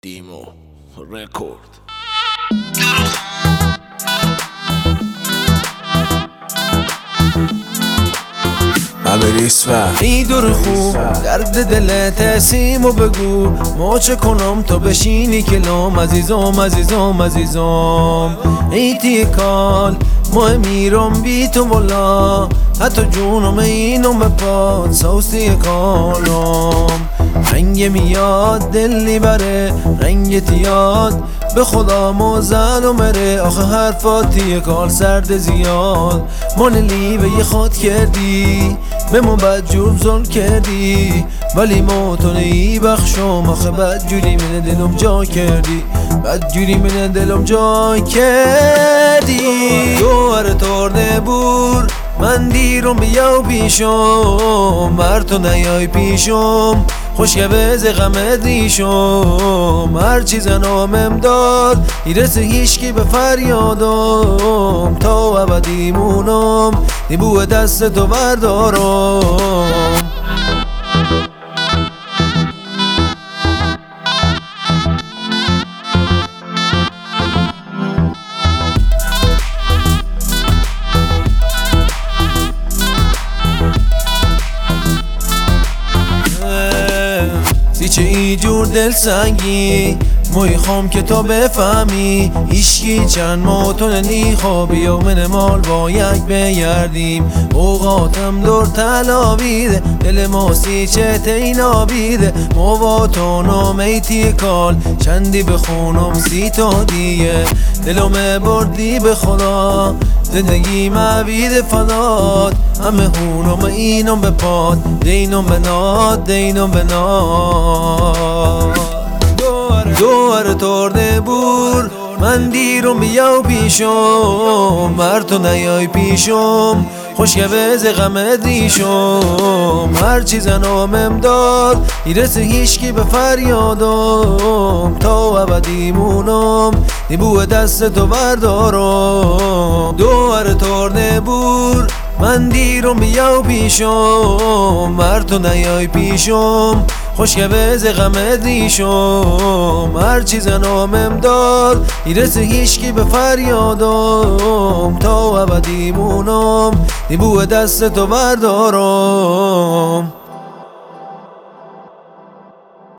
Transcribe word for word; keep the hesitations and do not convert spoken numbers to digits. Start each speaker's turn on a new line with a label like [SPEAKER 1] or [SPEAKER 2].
[SPEAKER 1] دیمو رکورد.
[SPEAKER 2] ای دور خوب درد دلت سیمو بگو ما چه کنم تو بشینی کلام عزیزم عزیزم عزیزم ای تیکال ما میرم بی تو والا حتی جونم اینم به پاد سوسی کالم رنگ میاد دلی بره رنگ تیاد به خدا موزن و مره آخه حرفاتی کال سرد زیاد من لیبه یه خود کردی به ما بدجور ظلم کردی ولی موتونه ای بخشم آخه بدجوری من دلم جا کردی بدجوری من دلم جا کردی دوار تورنه بور من دیرم بیاو پیشم بر تو نیای پیشم خوشگه بز غمت ریشم هرچی زنامم داد میرسه هیشکی به فریادم تا ابدی مونم نیبو دست تو بردارم چه ای جور دل سنگی میخوام که تو بفهمی ایشکی چند ماتون نی خوابی و من مال با یک بگردیم اوقاتم دور تلابیده دل ماسی چه تینا بیده مواتونم ایتی کال چندی بخونم سی تا دیگه دلم بردی به خدا زندگی معبید فداد همه هونم اینم به پاد دینم به ناد دینم به ناد دوار تورنه بور من دیرم بیاو پیشم بر تو نیای پیشم خوشگه بز غمت ریشم هرچی زنامم داد میرسه هیشکی به فریادم تا ابدی مونم نیبو دست تو بردارم دوار تورنه بور من دیرم بیاو پیشم بر تو نیای پیشم خوشگه بز غمت ریشم هرچی زنامم داد میرسه هیشکی به فریادم تا ابدی مونم نیبو دست تو بردارم.